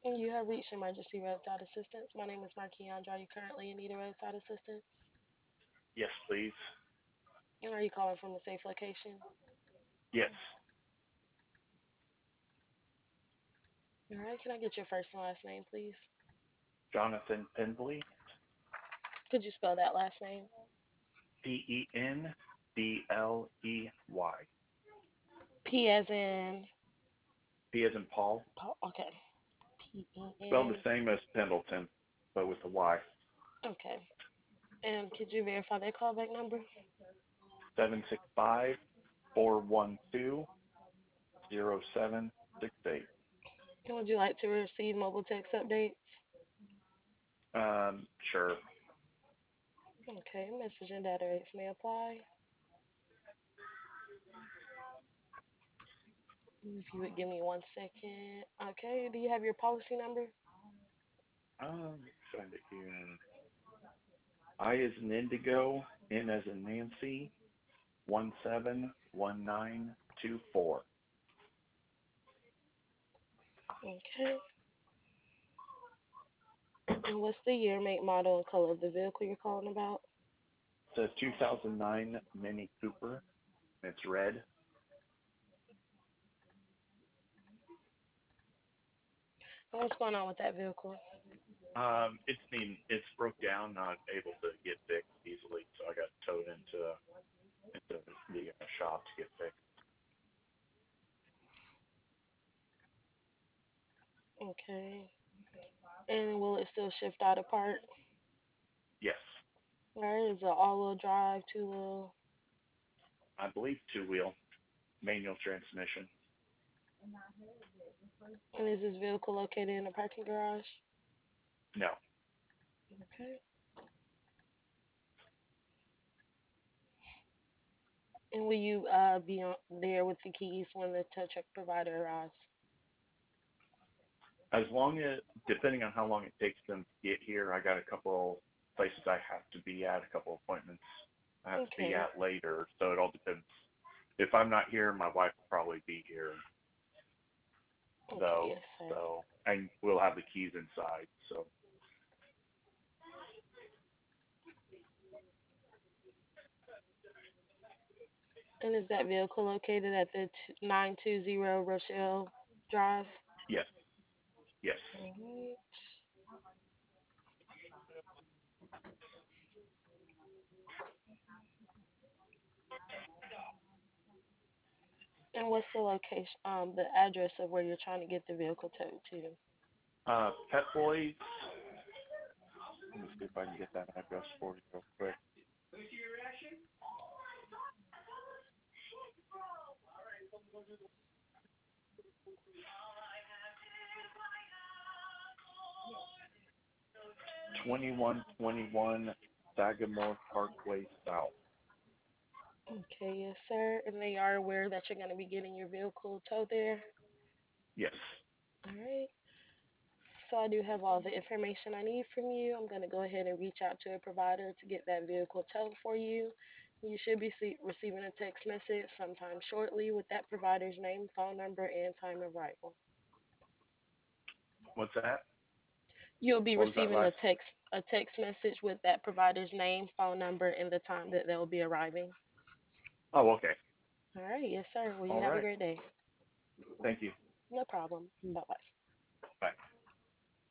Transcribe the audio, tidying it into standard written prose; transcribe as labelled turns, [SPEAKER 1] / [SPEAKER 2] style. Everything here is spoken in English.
[SPEAKER 1] You have reached emergency roadside assistance. My name is Markiandra. Are you currently in need of roadside assistance?
[SPEAKER 2] Yes, please.
[SPEAKER 1] And are you calling from a safe location?
[SPEAKER 2] Yes.
[SPEAKER 1] All right, can I get your first and last name, please?
[SPEAKER 2] Jonathan Pendley,
[SPEAKER 1] Could you spell that last name?
[SPEAKER 2] Pendley.
[SPEAKER 1] P as in
[SPEAKER 2] P as in Paul.
[SPEAKER 1] Paul. Okay. P E
[SPEAKER 2] Spelled the
[SPEAKER 1] N.
[SPEAKER 2] same as Pendleton, but with a Y.
[SPEAKER 1] Okay. And could you verify that callback number?
[SPEAKER 2] 765-412-0768.
[SPEAKER 1] And would you like to receive mobile text updates?
[SPEAKER 2] Sure.
[SPEAKER 1] Okay. Message and data rates may apply. If you would give me 1 second. Okay. Do you have your policy number?
[SPEAKER 2] Find it here. I as in Indigo, N as in Nancy, 171924.
[SPEAKER 1] Okay. And what's the year, make, model, and color of the vehicle you're calling about?
[SPEAKER 2] It's a 2009 Mini Cooper. It's red.
[SPEAKER 1] And what's going on with that vehicle?
[SPEAKER 2] It's broke down, not able to get fixed easily, so I got towed into the shop to get fixed.
[SPEAKER 1] Okay. And will it still shift out apart?
[SPEAKER 2] Yes,
[SPEAKER 1] Right? Is it all-wheel drive, two-wheel?
[SPEAKER 2] I believe two wheel manual transmission.
[SPEAKER 1] And is this vehicle located in a parking garage?
[SPEAKER 2] No,
[SPEAKER 1] Okay. And will you be there with the keys when the tow truck provider arrives?
[SPEAKER 2] as long as depending on how long it takes them to get here, I got a couple places I have to be at, a couple appointments I have to be
[SPEAKER 1] Okay.
[SPEAKER 2] at later. So it all depends. If I'm not here, my wife will probably be here
[SPEAKER 1] Okay,
[SPEAKER 2] though.
[SPEAKER 1] yes, sir.
[SPEAKER 2] So and we'll have the keys inside. So
[SPEAKER 1] And is that vehicle located at the 920 Rochelle Drive?
[SPEAKER 2] yes, yes.
[SPEAKER 1] Alright. And what's the location, the address of where you're trying to get the vehicle towed to?
[SPEAKER 2] Pet Boys. Let me see if I can get that address for you real quick. 2121 Sagamore Parkway South.
[SPEAKER 1] Okay, yes, sir. And they are aware that you're going to be getting your vehicle towed there?
[SPEAKER 2] Yes.
[SPEAKER 1] All right. So I do have all the information I need from you. I'm going to go ahead and reach out to a provider to get that vehicle towed for you. You should be receiving a text message sometime shortly with that provider's name, phone number, and time of arrival.
[SPEAKER 2] What's that?
[SPEAKER 1] You'll be
[SPEAKER 2] What was that
[SPEAKER 1] receiving
[SPEAKER 2] last?
[SPEAKER 1] a text message with that provider's name, phone number, and the time that they'll be arriving.
[SPEAKER 2] Oh, okay.
[SPEAKER 1] All right, yes, sir. Well, you
[SPEAKER 2] All
[SPEAKER 1] have a
[SPEAKER 2] right.
[SPEAKER 1] great day.
[SPEAKER 2] Thank you.
[SPEAKER 1] No problem. Bye bye.